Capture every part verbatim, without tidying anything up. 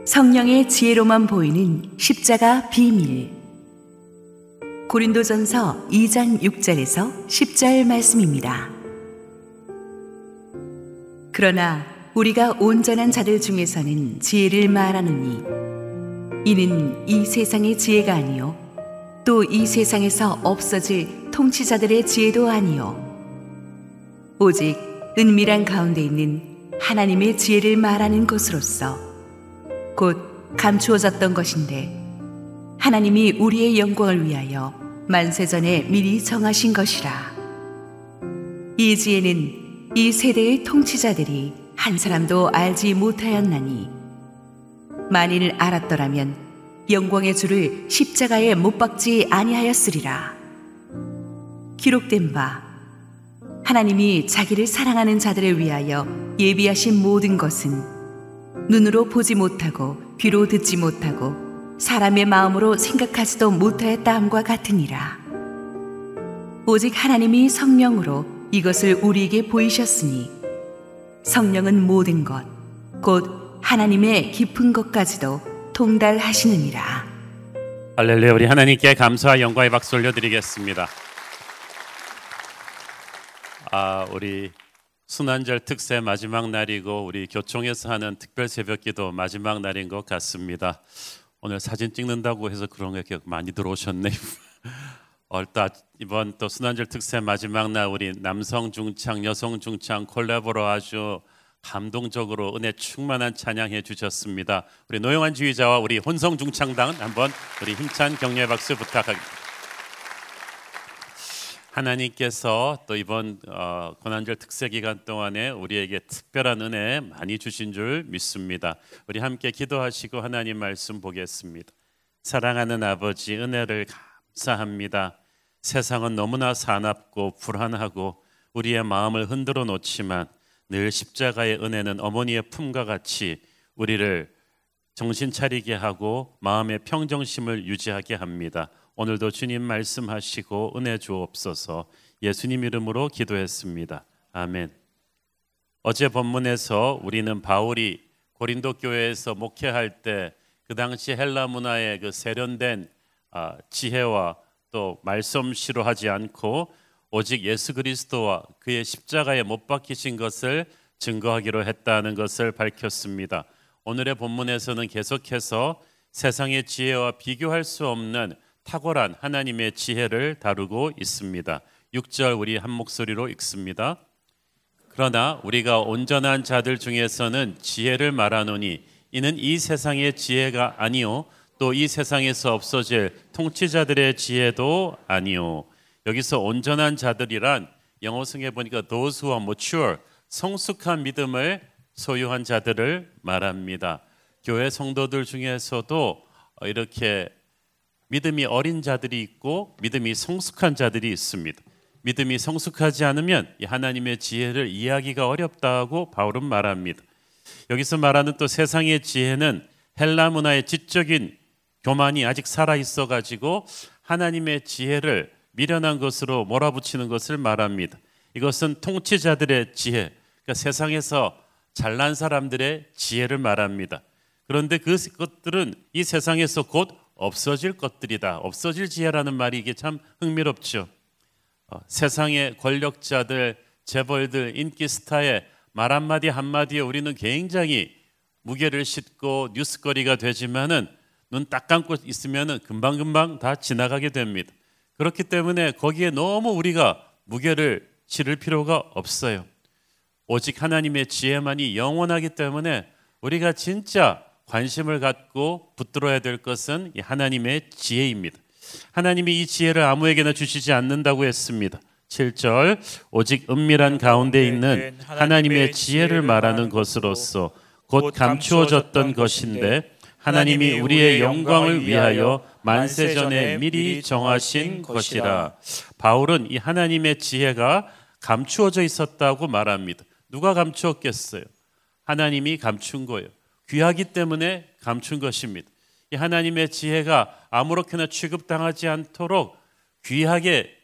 성령의 지혜로만 보이는 십자가 비밀. 고린도전서 이 장 육 절에서 십 절 말씀입니다. 그러나 우리가 온전한 자들 중에서는 지혜를 말하노니 이는 이 세상의 지혜가 아니요 또 이 세상에서 없어질 통치자들의 지혜도 아니요 오직 은밀한 가운데 있는 하나님의 지혜를 말하는 것으로서 곧 감추어졌던 것인데 하나님이 우리의 영광을 위하여 만세전에 미리 정하신 것이라. 이 지혜는 이 세대의 통치자들이 한 사람도 알지 못하였나니 만일 알았더라면 영광의 주를 십자가에 못 박지 아니하였으리라. 기록된 바 하나님이 자기를 사랑하는 자들을 위하여 예비하신 모든 것은 눈으로 보지 못하고 귀로 듣지 못하고 사람의 마음으로 생각하지도 못하였다 함과 같으니라. 오직 하나님이 성령으로 이것을 우리에게 보이셨으니 성령은 모든 것 곧 하나님의 깊은 것까지도 통달하시느니라. 할렐루야. 우리 하나님께 감사와 영광의 박수 올려드리겠습니다. 아, 우리 순환절 특세 마지막 날이고 우리 교총에서 하는 특별 새벽기도 마지막 날인 것 같습니다. 오늘 사진 찍는다고 해서 그런 게 많이 들어오셨네요. 얼따 이번 또 순환절 특세 마지막 날 우리 남성 중창, 여성 중창 콜라보로 아주 감동적으로 은혜 충만한 찬양해 주셨습니다. 우리 노영환 지휘자와 우리 혼성 중창단 한번 우리 힘찬 격려의 박수 부탁합니다. 하나님께서 또 이번 어, 고난절 특세 기간 동안에 우리에게 특별한 은혜 많이 주신 줄 믿습니다. 우리 함께 기도하시고 하나님 말씀 보겠습니다. 사랑하는 아버지, 은혜를 감사합니다. 세상은 너무나 사납고 불안하고 우리의 마음을 흔들어 놓지만 늘 십자가의 은혜는 어머니의 품과 같이 우리를 정신 차리게 하고 마음의 평정심을 유지하게 합니다. 오늘도 주님 말씀하시고 은혜 주옵소서. 예수님 이름으로 기도했습니다. 아멘. 어제 본문에서 우리는 바울이 고린도 교회에서 목회할 때 그 당시 헬라 문화의 그 세련된 지혜와 또 말솜씨로 하지 않고 오직 예수 그리스도와 그의 십자가에 못 박히신 것을 증거하기로 했다는 것을 밝혔습니다. 오늘의 본문에서는 계속해서 세상의 지혜와 비교할 수 없는 탁월한 하나님의 지혜를 다루고 있습니다. 육 절 우리 한 목소리로 읽습니다. 그러나 우리가 온전한 자들 중에서는 지혜를 말하노니 이는 이 세상의 지혜가 아니요 또 이 세상에서 없어질 통치자들의 지혜도 아니요. 여기서 온전한 자들이란 영어 성에 보니까 those who are mature, 성숙한 믿음을 소유한 자들을 말합니다. 교회 성도들 중에서도 이렇게 믿음이 어린 자들이 있고 믿음이 성숙한 자들이 있습니다. 믿음이 성숙하지 않으면 하나님의 지혜를 이해하기가 어렵다고 바울은 말합니다. 여기서 말하는 또 세상의 지혜는 헬라 문화의 지적인 교만이 아직 살아있어 가지고 하나님의 지혜를 미련한 것으로 몰아붙이는 것을 말합니다. 이것은 통치자들의 지혜, 그러니까 세상에서 잘난 사람들의 지혜를 말합니다. 그런데 그것들은 이 세상에서 곧 없어질 것들이다. 없어질 지혜라는 말이 이게 참 흥미롭죠. 어, 세상의 권력자들, 재벌들, 인기 스타의 말 한마디 한마디에 우리는 굉장히 무게를 싣고 뉴스거리가 되지만은 눈 딱 감고 있으면은 금방금방 다 지나가게 됩니다. 그렇기 때문에 거기에 너무 우리가 무게를 실을 필요가 없어요. 오직 하나님의 지혜만이 영원하기 때문에 우리가 진짜 관심을 갖고 붙들어야 될 것은 하나님의 지혜입니다. 하나님이 이 지혜를 아무에게나 주시지 않는다고 했습니다. 칠 절 오직 은밀한 가운데 있는 하나님의 지혜를 말하는 것으로서 곧 감추어졌던 것인데 하나님이 우리의 영광을 위하여 만세전에 미리 정하신 것이라. 바울은 이 하나님의 지혜가 감추어져 있었다고 말합니다. 누가 감추었겠어요? 하나님이 감춘 거예요. 귀하기 때문에 감춘 것입니다. 이 하나님의 지혜가 아무렇게나 취급당하지 않도록 귀하게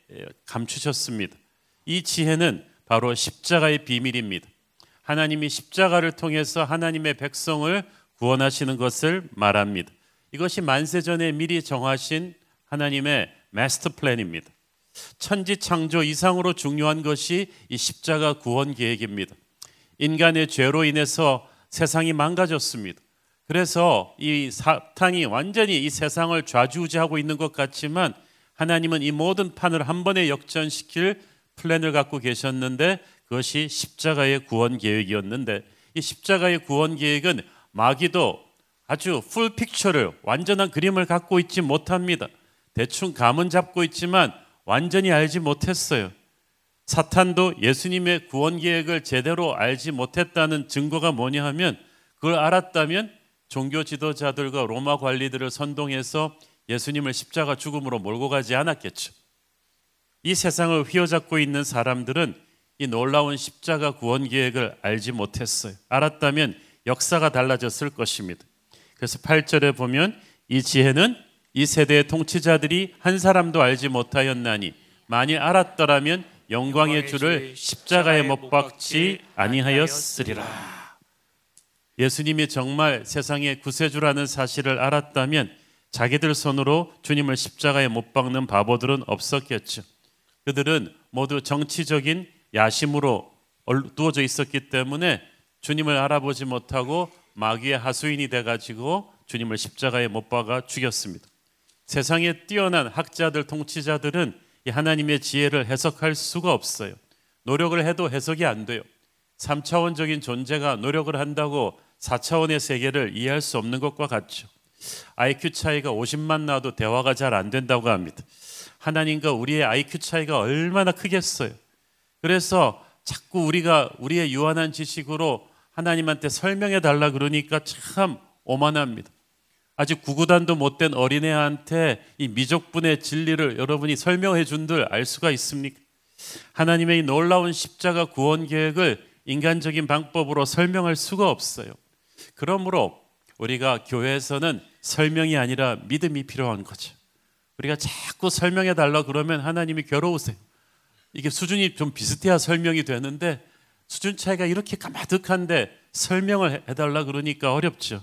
감추셨습니다. 이 지혜는 바로 십자가의 비밀입니다. 하나님이 십자가를 통해서 하나님의 백성을 구원하시는 것을 말합니다. 이것이 만세전에 미리 정하신 하나님의 마스터 플랜입니다. 천지 창조 이상으로 중요한 것이 이 십자가 구원 계획입니다. 인간의 죄로 인해서 세상이 망가졌습니다. 그래서 이 사탄이 완전히 이 세상을 좌지우지하고 있는 것 같지만 하나님은 이 모든 판을 한 번에 역전시킬 플랜을 갖고 계셨는데 그것이 십자가의 구원 계획이었는데 이 십자가의 구원 계획은 마귀도 아주 풀 픽처를 완전한 그림을 갖고 있지 못합니다. 대충 감은 잡고 있지만 완전히 알지 못했어요. 사탄도 예수님의 구원 계획을 제대로 알지 못했다는 증거가 뭐냐 하면 그걸 알았다면 종교 지도자들과 로마 관리들을 선동해서 예수님을 십자가 죽음으로 몰고 가지 않았겠죠. 이 세상을 휘어잡고 있는 사람들은 이 놀라운 십자가 구원 계획을 알지 못했어요. 알았다면 역사가 달라졌을 것입니다. 그래서 팔 절에 보면 이 지혜는 이 세대의 통치자들이 한 사람도 알지 못하였나니 만일 알았더라면 영광의 주를 십자가에 못 박지 아니하였으리라. 예수님이 정말 세상의 구세주라는 사실을 알았다면 자기들 손으로 주님을 십자가에 못 박는 바보들은 없었겠죠. 그들은 모두 정치적인 야심으로 두어져 있었기 때문에 주님을 알아보지 못하고 마귀의 하수인이 돼가지고 주님을 십자가에 못 박아 죽였습니다. 세상에 뛰어난 학자들, 통치자들은 이 하나님의 지혜를 해석할 수가 없어요. 노력을 해도 해석이 안 돼요. 삼 차원적인 존재가 노력을 한다고 사 차원의 세계를 이해할 수 없는 것과 같죠. 아이큐 차이가 오십만 나도 대화가 잘 안 된다고 합니다. 하나님과 우리의 아이큐 차이가 얼마나 크겠어요. 그래서 자꾸 우리가 우리의 유한한 지식으로 하나님한테 설명해 달라 그러니까 참 오만합니다. 아직 구구단도 못된 어린애한테 이 미적분의 진리를 여러분이 설명해 준들 알 수가 있습니까? 하나님의 이 놀라운 십자가 구원 계획을 인간적인 방법으로 설명할 수가 없어요. 그러므로 우리가 교회에서는 설명이 아니라 믿음이 필요한 거죠. 우리가 자꾸 설명해 달라 그러면 하나님이 괴로우세요. 이게 수준이 좀 비슷해야 설명이 되는데 수준 차이가 이렇게 까마득한데 설명을 해달라 그러니까 어렵죠.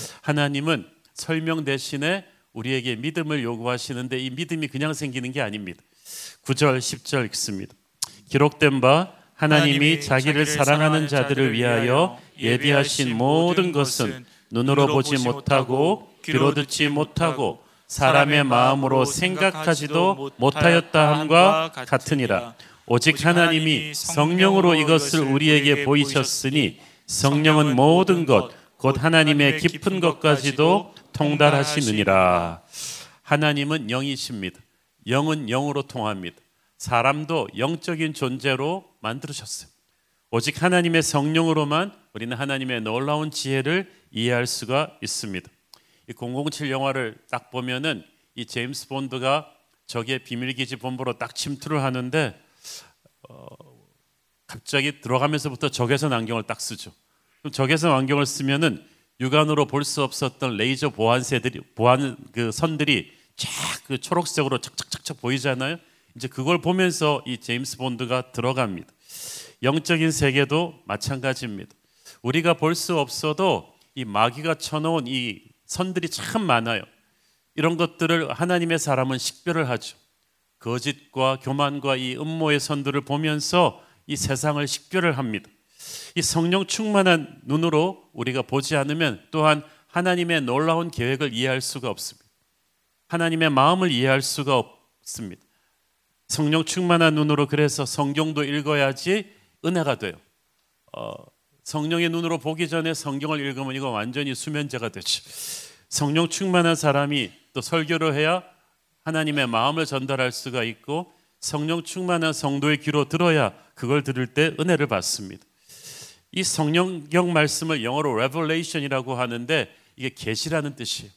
하나님은 설명 대신에 우리에게 믿음을 요구하시는데 이 믿음이 그냥 생기는 게 아닙니다. 구 절 십 절 읽습니다. 기록된 바 하나님이 자기를 사랑하는 자들을 위하여 예비하신 모든 것은 눈으로 보지 못하고 귀로 듣지 못하고 사람의 마음으로 생각하지도 못하였다 함과 같으니라. 오직 하나님이 성령으로 이것을 우리에게 보이셨으니 성령은 모든 것 곧 하나님의 깊은 것까지도 통달하시느니라. 하나님은 영이십니다. 영은 영으로 통합니다. 사람도 영적인 존재로 만들으셨어요. 오직 하나님의 성령으로만 우리는 하나님의 놀라운 지혜를 이해할 수가 있습니다. 이 공공칠 영화를 딱 보면은 이 제임스 본드가 적의 비밀기지 본부로 딱 침투를 하는데 어, 갑자기 들어가면서부터 적외선 안경을 딱 쓰죠. 그럼 적외선 안경을 쓰면은 육안으로 볼 수 없었던 레이저 보안세들이 보안 그 선들이 쫙 그 초록색으로 착착착착 보이잖아요. 이제 그걸 보면서 이 제임스 본드가 들어갑니다. 영적인 세계도 마찬가지입니다. 우리가 볼 수 없어도 이 마귀가 쳐놓은 이 선들이 참 많아요. 이런 것들을 하나님의 사람은 식별을 하죠. 거짓과 교만과 이 음모의 선들을 보면서 이 세상을 식별을 합니다. 이 성령 충만한 눈으로 우리가 보지 않으면 또한 하나님의 놀라운 계획을 이해할 수가 없습니다. 하나님의 마음을 이해할 수가 없습니다. 성령 충만한 눈으로 그래서 성경도 읽어야지 은혜가 돼요. 어, 성령의 눈으로 보기 전에 성경을 읽으면 이거 완전히 수면제가 되죠. 성령 충만한 사람이 또 설교를 해야 하나님의 마음을 전달할 수가 있고 성령 충만한 성도의 귀로 들어야 그걸 들을 때 은혜를 받습니다. 이 성령경 말씀을 영어로 revelation이라고 하는데 이게 계시라는 뜻이에요.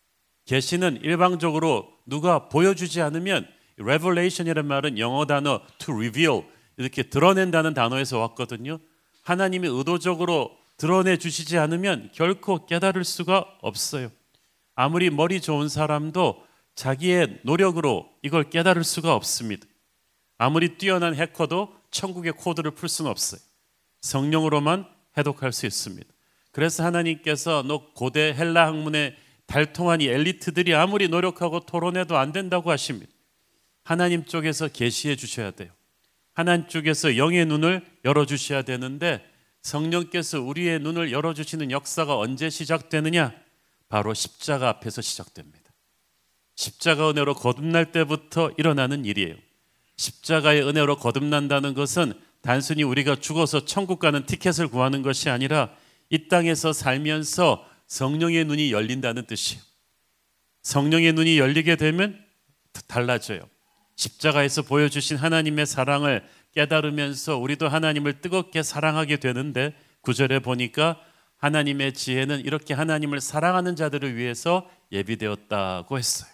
계시는 일방적으로 누가 보여주지 않으면 revelation이라는 말은 영어 단어 to reveal 이렇게 드러낸다는 단어에서 왔거든요. 하나님이 의도적으로 드러내 주시지 않으면 결코 깨달을 수가 없어요. 아무리 머리 좋은 사람도 자기의 노력으로 이걸 깨달을 수가 없습니다. 아무리 뛰어난 해커도 천국의 코드를 풀 수는 없어요. 성령으로만 해독할 수 있습니다. 그래서 하나님께서 너 고대 헬라 학문의 달통한 이 엘리트들이 아무리 노력하고 토론해도 안 된다고 하십니다. 하나님 쪽에서 계시해 주셔야 돼요. 하나님 쪽에서 영의 눈을 열어주셔야 되는데 성령께서 우리의 눈을 열어주시는 역사가 언제 시작되느냐? 바로 십자가 앞에서 시작됩니다. 십자가 은혜로 거듭날 때부터 일어나는 일이에요. 십자가의 은혜로 거듭난다는 것은 단순히 우리가 죽어서 천국 가는 티켓을 구하는 것이 아니라 이 땅에서 살면서 성령의 눈이 열린다는 뜻이에요. 성령의 눈이 열리게 되면 달라져요. 십자가에서 보여주신 하나님의 사랑을 깨달으면서 우리도 하나님을 뜨겁게 사랑하게 되는데 구절에 보니까 하나님의 지혜는 이렇게 하나님을 사랑하는 자들을 위해서 예비되었다고 했어요.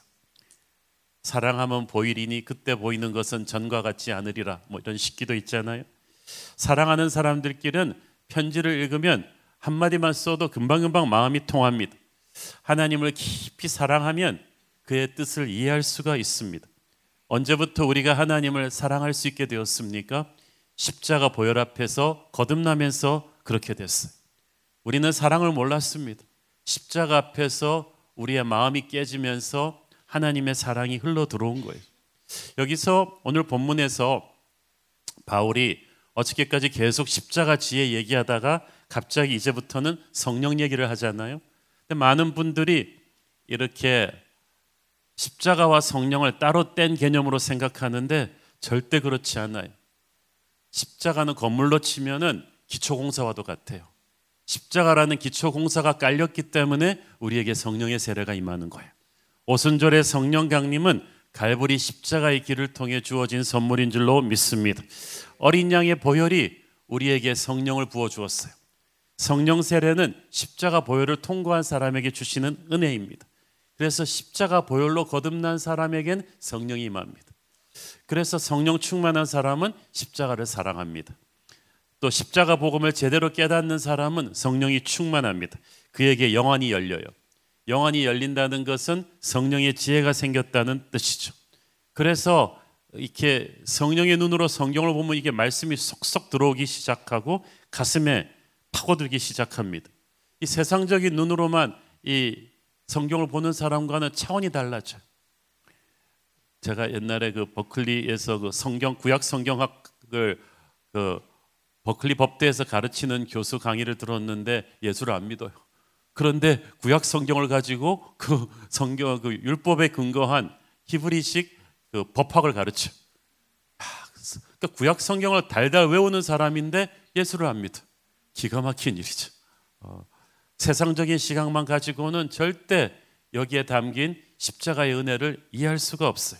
사랑하면 보이리니 그때 보이는 것은 전과 같지 않으리라, 뭐 이런 식기도 있잖아요. 사랑하는 사람들끼리는 편지를 읽으면 한마디만 써도 금방금방 마음이 통합니다. 하나님을 깊이 사랑하면 그의 뜻을 이해할 수가 있습니다. 언제부터 우리가 하나님을 사랑할 수 있게 되었습니까? 십자가 보혈 앞에서 거듭나면서 그렇게 됐어요. 우리는 사랑을 몰랐습니다. 십자가 앞에서 우리의 마음이 깨지면서 하나님의 사랑이 흘러 들어온 거예요. 여기서 오늘 본문에서 바울이 어저께까지 계속 십자가 지혜 얘기하다가 갑자기 이제부터는 성령 얘기를 하잖아요. 근데 많은 분들이 이렇게 십자가와 성령을 따로 뗀 개념으로 생각하는데 절대 그렇지 않아요. 십자가는 건물로 치면은 기초공사와도 같아요. 십자가라는 기초공사가 깔렸기 때문에 우리에게 성령의 세례가 임하는 거예요. 오순절의 성령 강림은 갈보리 십자가의 길을 통해 주어진 선물인 줄로 믿습니다. 어린 양의 보혈이 우리에게 성령을 부어 주었어요. 성령 세례는 십자가 보혈을 통과한 사람에게 주시는 은혜입니다. 그래서 십자가 보혈로 거듭난 사람에겐 성령이 임합니다. 그래서 성령 충만한 사람은 십자가를 사랑합니다. 또 십자가 복음을 제대로 깨닫는 사람은 성령이 충만합니다. 그에게 영안이 열려요. 영안이 열린다는 것은 성령의 지혜가 생겼다는 뜻이죠. 그래서 이렇게 성령의 눈으로 성경을 보면 이게 말씀이 쏙쏙 들어오기 시작하고 가슴에 파고들기 시작합니다. 이 세상적인 눈으로만 이 성경을 보는 사람과는 차원이 달라져요. 제가 옛날에 그 버클리에서 그 성경 구약 성경학을 그 버클리 법대에서 가르치는 교수 강의를 들었는데 예수를 안 믿어요. 그런데 구약 성경을 가지고 그 성경 그 율법에 근거한 히브리식 그 법학을 가르쳐. 그러니까 구약 성경을 달달 외우는 사람인데 예수를 안 믿어. 기가 막힌 일이죠. 어, 세상적인 시각만 가지고는 절대 여기에 담긴 십자가의 은혜를 이해할 수가 없어요.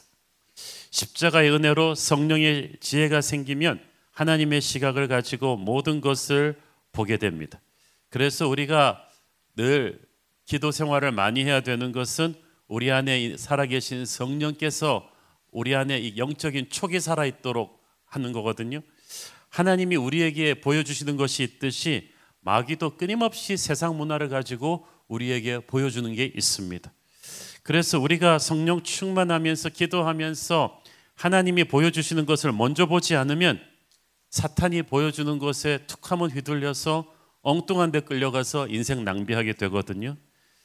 십자가의 은혜로 성령의 지혜가 생기면 하나님의 시각을 가지고 모든 것을 보게 됩니다. 그래서 우리가 늘 기도 생활을 많이 해야 되는 것은 우리 안에 살아계신 성령께서 우리 안에 이 영적인 촉이 살아있도록 하는 거거든요. 하나님이 우리에게 보여주시는 것이 있듯이 마귀도 끊임없이 세상 문화를 가지고 우리에게 보여주는 게 있습니다. 그래서 우리가 성령 충만하면서 기도하면서 하나님이 보여주시는 것을 먼저 보지 않으면 사탄이 보여주는 것에 툭 하면 휘둘려서 엉뚱한 데 끌려가서 인생 낭비하게 되거든요.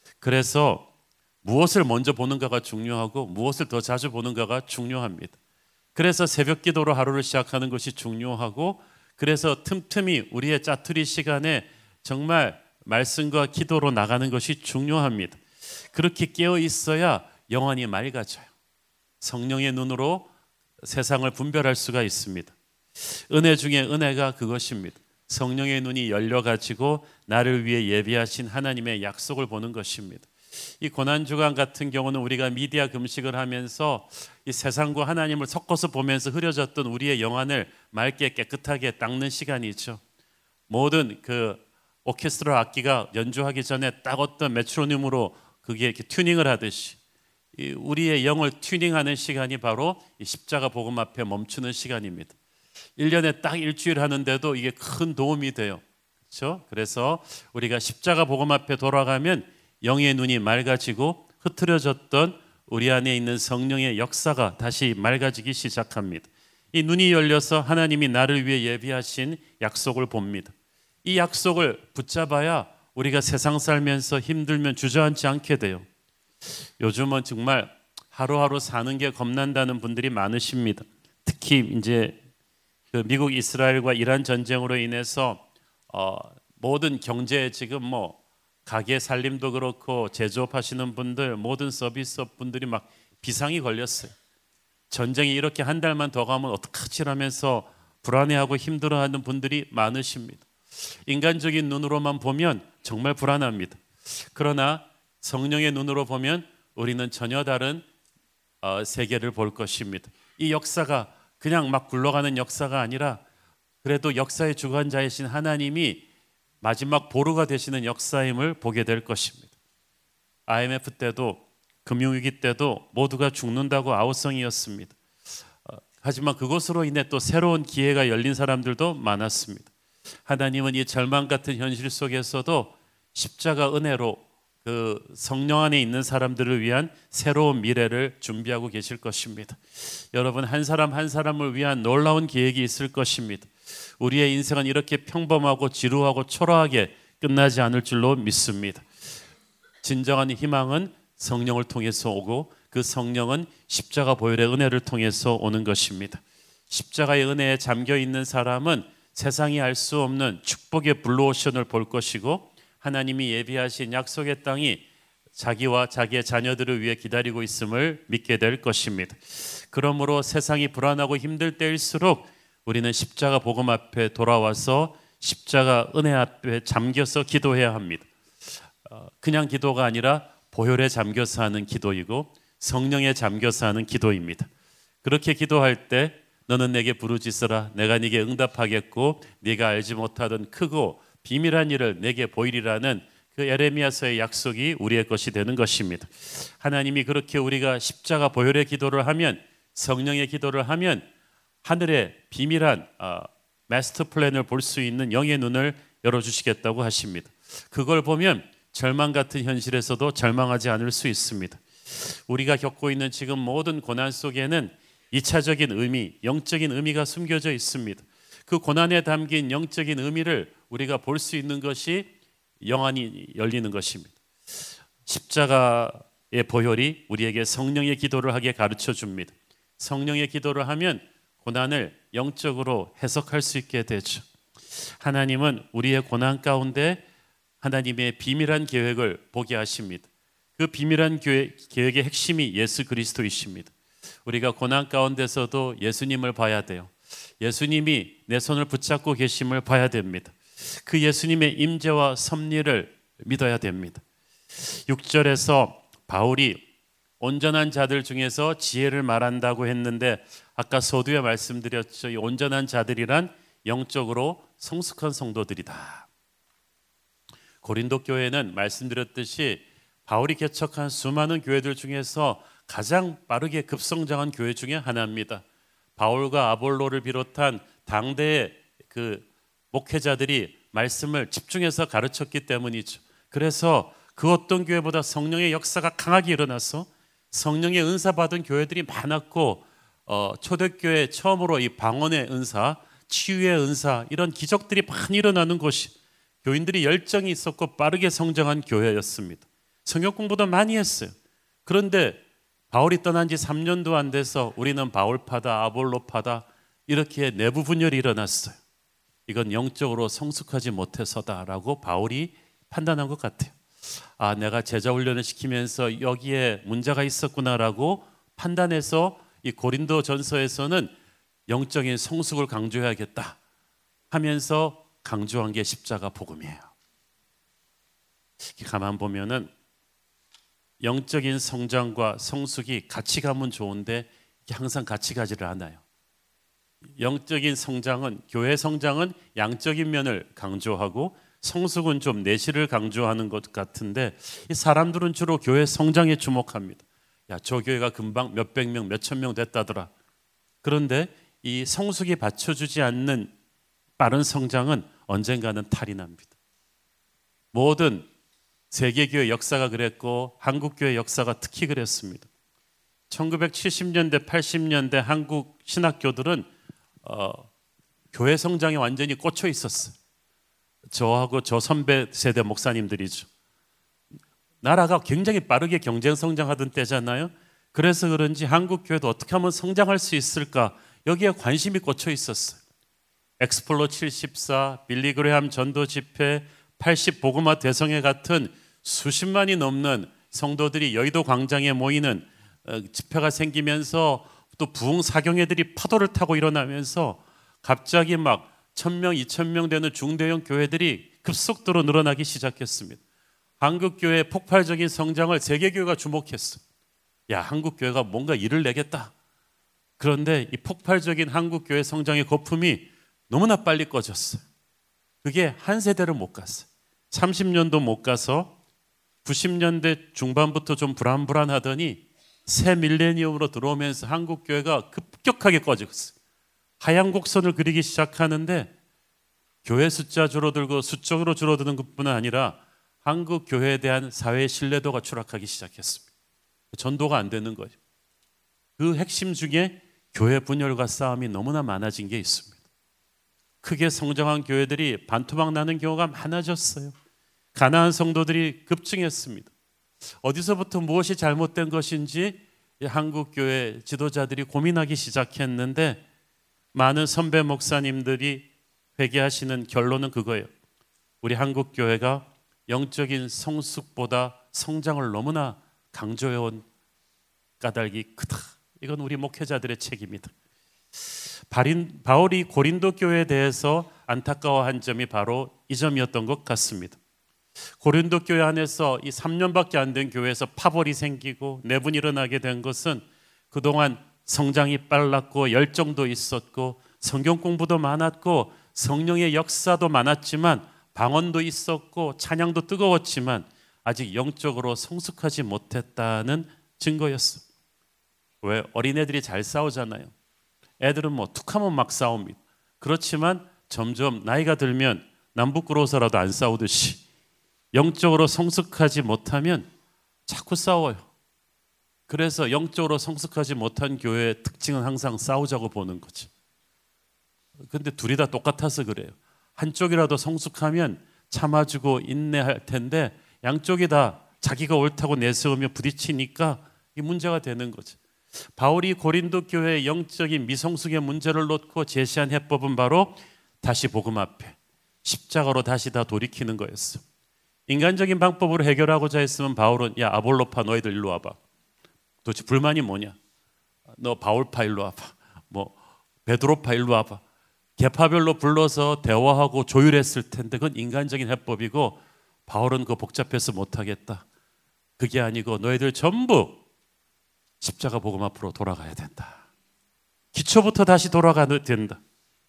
그래서 무엇을 먼저 보는가가 중요하고 무엇을 더 자주 보는가가 중요합니다. 그래서 새벽 기도로 하루를 시작하는 것이 중요하고 그래서 틈틈이 우리의 짜투리 시간에 정말 말씀과 기도로 나가는 것이 중요합니다. 그렇게 깨어 있어야 영혼이 맑아져요. 성령의 눈으로 세상을 분별할 수가 있습니다. 은혜 중에 은혜가 그것입니다. 성령의 눈이 열려가지고 나를 위해 예비하신 하나님의 약속을 보는 것입니다. 이 고난주간 같은 경우는 우리가 미디어 금식을 하면서 이 세상과 하나님을 섞어서 보면서 흐려졌던 우리의 영안을 맑게 깨끗하게 닦는 시간이죠. 모든 그 오케스트라 악기가 연주하기 전에 딱 어떤 메트로놈으로 그게 이렇게 튜닝을 하듯이 우리의 영을 튜닝하는 시간이 바로 이 십자가 복음 앞에 멈추는 시간입니다. 일 년에 딱 일주일 하는데도 이게 큰 도움이 돼요. 그렇죠? 그래서 우리가 십자가 복음 앞에 돌아가면 영의 눈이 맑아지고 흐트러졌던 우리 안에 있는 성령의 역사가 다시 맑아지기 시작합니다. 이 눈이 열려서 하나님이 나를 위해 예비하신 약속을 봅니다. 이 약속을 붙잡아야 우리가 세상 살면서 힘들면 주저앉지 않게 돼요. 요즘은 정말 하루하루 사는 게 겁난다는 분들이 많으십니다. 특히 이제 그 미국 이스라엘과 이란 전쟁으로 인해서 어, 모든 경제에 지금 뭐 가게 살림도 그렇고 제조업하시는 분들, 모든 서비스업 분들이 막 비상이 걸렸어요. 전쟁이 이렇게 한 달만 더 가면 어떡하지 하면서 불안해하고 힘들어하는 분들이 많으십니다. 인간적인 눈으로만 보면 정말 불안합니다. 그러나 성령의 눈으로 보면 우리는 전혀 다른 어, 세계를 볼 것입니다. 이 역사가 그냥 막 굴러가는 역사가 아니라 그래도 역사의 주관자이신 하나님이 마지막 보루가 되시는 역사임을 보게 될 것입니다. 아이엠에프 때도 금융위기 때도 모두가 죽는다고 아우성이었습니다. 어, 하지만 그것으로 인해 또 새로운 기회가 열린 사람들도 많았습니다. 하나님은 이 절망 같은 현실 속에서도 십자가 은혜로 그 성령 안에 있는 사람들을 위한 새로운 미래를 준비하고 계실 것입니다. 여러분, 한 사람 한 사람을 위한 놀라운 계획이 있을 것입니다. 우리의 인생은 이렇게 평범하고 지루하고 초라하게 끝나지 않을 줄로 믿습니다. 진정한 희망은 성령을 통해서 오고 그 성령은 십자가 보혈의 은혜를 통해서 오는 것입니다. 십자가의 은혜에 잠겨 있는 사람은 세상이 알 수 없는 축복의 블루오션을 볼 것이고 하나님이 예비하신 약속의 땅이 자기와 자기의 자녀들을 위해 기다리고 있음을 믿게 될 것입니다. 그러므로 세상이 불안하고 힘들 때일수록 우리는 십자가 복음 앞에 돌아와서 십자가 은혜 앞에 잠겨서 기도해야 합니다. 그냥 기도가 아니라 보혈에 잠겨서 하는 기도이고 성령에 잠겨서 하는 기도입니다. 그렇게 기도할 때 너는 내게 부르짖으라 내가 네게 응답하겠고 네가 알지 못하던 크고 비밀한 일을 내게 보이리라는 그 에레미야서의 약속이 우리의 것이 되는 것입니다. 하나님이 그렇게 우리가 십자가 보혈의 기도를 하면 성령의 기도를 하면 하늘의 비밀한 어, 마스터 플랜을 볼 수 있는 영의 눈을 열어주시겠다고 하십니다. 그걸 보면 절망 같은 현실에서도 절망하지 않을 수 있습니다. 우리가 겪고 있는 지금 모든 고난 속에는 이차적인 의미, 영적인 의미가 숨겨져 있습니다. 그 고난에 담긴 영적인 의미를 우리가 볼 수 있는 것이 영안이 열리는 것입니다. 십자가의 보혈이 우리에게 성령의 기도를 하게 가르쳐 줍니다. 성령의 기도를 하면 고난을 영적으로 해석할 수 있게 되죠. 하나님은 우리의 고난 가운데 하나님의 비밀한 계획을 보게 하십니다. 그 비밀한 계획의 핵심이 예수 그리스도이십니다. 우리가 고난 가운데서도 예수님을 봐야 돼요. 예수님이 내 손을 붙잡고 계심을 봐야 됩니다. 그 예수님의 임재와 섭리를 믿어야 됩니다. 육 절에서 바울이 온전한 자들 중에서 지혜를 말한다고 했는데 아까 서두에 말씀드렸죠. 이 온전한 자들이란 영적으로 성숙한 성도들이다. 고린도 교회는 말씀드렸듯이 바울이 개척한 수많은 교회들 중에서 가장 빠르게 급성장한 교회 중에 하나입니다. 바울과 아볼로를 비롯한 당대의 그 목회자들이 말씀을 집중해서 가르쳤기 때문이죠. 그래서 그 어떤 교회보다 성령의 역사가 강하게 일어나서 성령의 은사 받은 교회들이 많았고 어, 초대교회 처음으로 이 방언의 은사, 치유의 은사 이런 기적들이 많이 일어나는 곳이 교인들이 열정이 있었고 빠르게 성장한 교회였습니다. 성경 공부도 많이 했어요. 그런데 바울이 떠난 지 삼 년도 안 돼서 우리는 바울파다 아볼로파다 이렇게 내부 분열이 일어났어요. 이건 영적으로 성숙하지 못해서다라고 바울이 판단한 것 같아요. 아, 내가 제자 훈련을 시키면서 여기에 문제가 있었구나라고 판단해서 이 고린도 전서에서는 영적인 성숙을 강조해야겠다 하면서 강조한 게 십자가 복음이에요. 가만 보면은 영적인 성장과 성숙이 같이 가면 좋은데 이게 항상 같이 가지를 않아요. 영적인 성장은 교회 성장은 양적인 면을 강조하고 성숙은 좀 내실을 강조하는 것 같은데 이 사람들은 주로 교회 성장에 주목합니다. 야, 저 교회가 금방 몇백 명, 몇천 명 됐다더라. 그런데 이 성숙이 받쳐주지 않는 빠른 성장은 언젠가는 탈이 납니다. 모든 세계교회 역사가 그랬고 한국교회 역사가 특히 그랬습니다. 천구백칠십 년대, 팔십 년대 한국 신학교들은 어, 교회 성장에 완전히 꽂혀 있었어요. 저하고 저 선배 세대 목사님들이죠. 나라가 굉장히 빠르게 경쟁 성장하던 때잖아요. 그래서 그런지 한국 교회도 어떻게 하면 성장할 수 있을까, 여기에 관심이 꽂혀 있었어요. 엑스플로 칠십사, 빌리그레함 전도 집회, 팔십 복음화 대성회 같은 수십만이 넘는 성도들이 여의도 광장에 모이는 집회가 생기면서 또 부흥 사경회들이 파도를 타고 일어나면서 갑자기 막 천 명, 이천 명 되는 중대형 교회들이 급속도로 늘어나기 시작했습니다. 한국 교회의 폭발적인 성장을 세계 교회가 주목했어요. 야, 한국 교회가 뭔가 일을 내겠다. 그런데 이 폭발적인 한국 교회 성장의 거품이 너무나 빨리 꺼졌어요. 그게 한 세대를 못 갔어요. 삼십 년도 못 가서 구십 년대 중반부터 좀 불안불안하더니 새 밀레니엄으로 들어오면서 한국 교회가 급격하게 꺼졌어요. 하얀 곡선을 그리기 시작하는데 교회 숫자 줄어들고 수적으로 줄어드는 것뿐 아니라 한국 교회에 대한 사회의 신뢰도가 추락하기 시작했습니다. 전도가 안 되는 거죠. 그 핵심 중에 교회 분열과 싸움이 너무나 많아진 게 있습니다. 크게 성장한 교회들이 반토막 나는 경우가 많아졌어요. 가난한 성도들이 급증했습니다. 어디서부터 무엇이 잘못된 것인지 한국 교회 지도자들이 고민하기 시작했는데 많은 선배 목사님들이 회개하시는 결론은 그거예요. 우리 한국 교회가 영적인 성숙보다 성장을 너무나 강조해온 까닭이 크다. 이건 우리 목회자들의 책임이다. 바울이 고린도 교회에 대해서 안타까워한 점이 바로 이 점이었던 것 같습니다. 고린도 교회 안에서 이 삼 년밖에 안 된 교회에서 파벌이 생기고 내분이 일어나게 된 것은 그동안 성장이 빨랐고 열정도 있었고 성경 공부도 많았고 성령의 역사도 많았지만 방언도 있었고 찬양도 뜨거웠지만 아직 영적으로 성숙하지 못했다는 증거였어. 왜? 어린애들이 잘 싸우잖아요. 애들은 뭐 툭하면 막 싸웁니다. 그렇지만 점점 나이가 들면 남 부끄러워서라도 안 싸우듯이 영적으로 성숙하지 못하면 자꾸 싸워요. 그래서 영적으로 성숙하지 못한 교회의 특징은 항상 싸우자고 보는 거죠. 근데 둘이 다 똑같아서 그래요. 한쪽이라도 성숙하면 참아주고 인내할 텐데 양쪽이 다 자기가 옳다고 내세우며 부딪히니까 이 문제가 되는 거죠. 바울이 고린도 교회의 영적인 미성숙의 문제를 놓고 제시한 해법은 바로 다시 복음 앞에 십자가로 다시 다 돌이키는 거였어. 인간적인 방법으로 해결하고자 했으면 바울은 야 아볼로파 너희들 일로 와봐. 도대체 불만이 뭐냐? 너 바울파 일로 와봐. 뭐 베드로파 일로 와봐. 계파별로 불러서 대화하고 조율했을 텐데 그건 인간적인 해법이고 바울은 그거 복잡해서 못하겠다. 그게 아니고 너희들 전부 십자가 복음 앞으로 돌아가야 된다. 기초부터 다시 돌아가야 된다.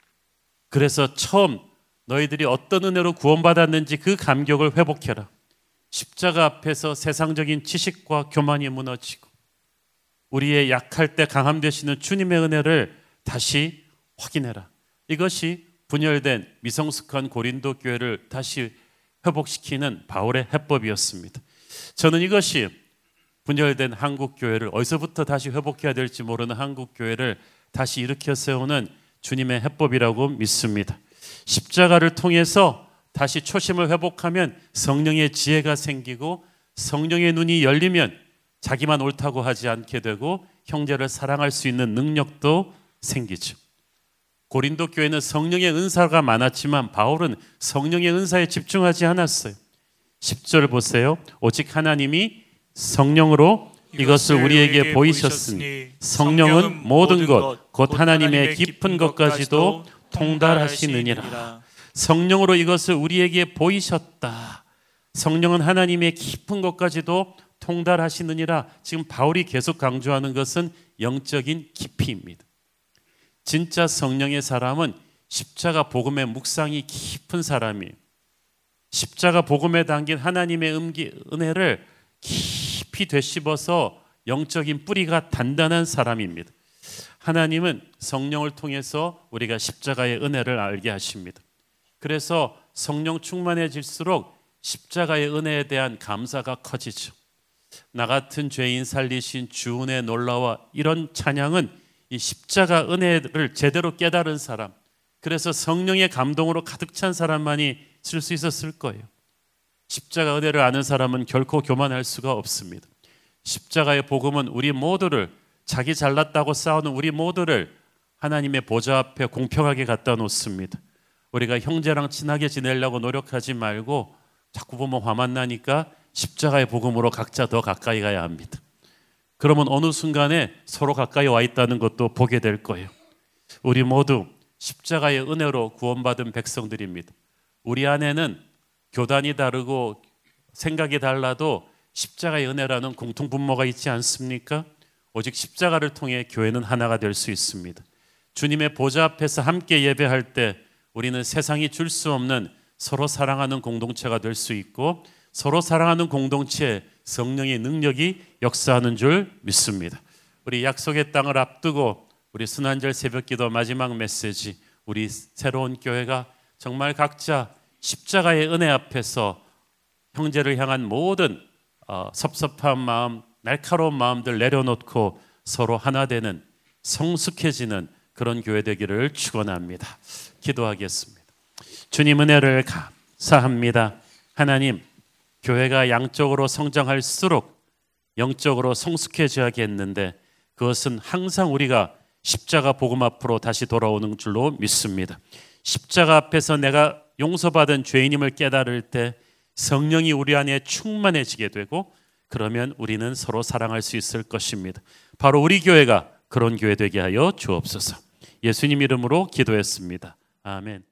그래서 처음 너희들이 어떤 은혜로 구원받았는지 그 감격을 회복해라. 십자가 앞에서 세상적인 지식과 교만이 무너지고 우리의 약할 때 강함 되시는 주님의 은혜를 다시 확인해라. 이것이 분열된 미성숙한 고린도 교회를 다시 회복시키는 바울의 해법이었습니다. 저는 이것이 분열된 한국 교회를 어디서부터 다시 회복해야 될지 모르는 한국 교회를 다시 일으켜 세우는 주님의 해법이라고 믿습니다. 십자가를 통해서 다시 초심을 회복하면 성령의 지혜가 생기고 성령의 눈이 열리면 자기만 옳다고 하지 않게 되고 형제를 사랑할 수 있는 능력도 생기죠. 고린도 교회는 성령의 은사가 많았지만 바울은 성령의 은사에 집중하지 않았어요. 십 절 보세요. 오직 하나님이 성령으로 이것을 우리에게 보이셨으니 성령은 모든 것 곧 하나님의 깊은 것까지도 통달하시느니라. 성령으로 이것을 우리에게 보이셨다. 성령은 하나님의 깊은 것까지도 통달하시느니라. 지금 바울이 계속 강조하는 것은 영적인 깊이입니다. 진짜 성령의 사람은 십자가 복음의 묵상이 깊은 사람이에요. 십자가 복음에 담긴 하나님의 음기, 은혜를 깊이 되씹어서 영적인 뿌리가 단단한 사람입니다. 하나님은 성령을 통해서 우리가 십자가의 은혜를 알게 하십니다. 그래서 성령 충만해질수록 십자가의 은혜에 대한 감사가 커지죠. 나 같은 죄인 살리신 주 은혜 놀라워, 이런 찬양은 이 십자가 은혜를 제대로 깨달은 사람, 그래서 성령의 감동으로 가득 찬 사람만이 있을 수 있었을 거예요. 십자가 은혜를 아는 사람은 결코 교만할 수가 없습니다. 십자가의 복음은 우리 모두를, 자기 잘났다고 싸우는 우리 모두를 하나님의 보좌 앞에 공평하게 갖다 놓습니다. 우리가 형제랑 친하게 지내려고 노력하지 말고 자꾸 보면 화만 나니까 십자가의 복음으로 각자 더 가까이 가야 합니다. 그러면 어느 순간에 서로 가까이 와 있다는 것도 보게 될 거예요. 우리 모두 십자가의 은혜로 구원받은 백성들입니다. 우리 안에는 교단이 다르고 생각이 달라도 십자가의 은혜라는 공통분모가 있지 않습니까? 오직 십자가를 통해 교회는 하나가 될 수 있습니다. 주님의 보좌 앞에서 함께 예배할 때 우리는 세상이 줄 수 없는 서로 사랑하는 공동체가 될 수 있고, 서로 사랑하는 공동체에 성령의 능력이 역사하는 줄 믿습니다. 우리 약속의 땅을 앞두고 우리 순환절 새벽기도 마지막 메시지, 우리 새로운 교회가 정말 각자 십자가의 은혜 앞에서 형제를 향한 모든 어, 섭섭한 마음, 날카로운 마음들 내려놓고 서로 하나 되는, 성숙해지는 그런 교회 되기를 축원합니다. 기도하겠습니다. 주님, 은혜를 감사합니다. 하나님, 교회가 양적으로 성장할수록 영적으로 성숙해져야겠는데 그것은 항상 우리가 십자가 복음 앞으로 다시 돌아오는 줄로 믿습니다. 십자가 앞에서 내가 용서받은 죄인임을 깨달을 때 성령이 우리 안에 충만해지게 되고, 그러면 우리는 서로 사랑할 수 있을 것입니다. 바로 우리 교회가 그런 교회 되게 하여 주옵소서. 예수님 이름으로 기도했습니다. 아멘.